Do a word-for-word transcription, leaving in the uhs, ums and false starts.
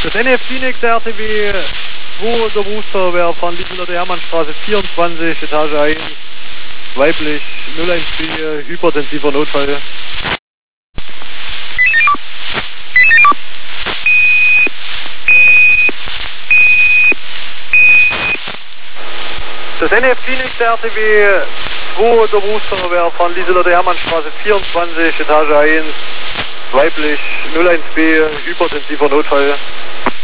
Das N F Phoenix, der R T W zwei, der Booster, wir fahren Lieselotte der Hermannstraße vierundzwanzig, Etage eins, weiblich, null eins vier, hypertensiver Notfall. Das N F Phoenix, der R T W zwei, der Booster, wir fahren Lieselotte Hermannstraße vierundzwanzig, Etage eins, weiblich, null eins B, hypertensiver Notfall.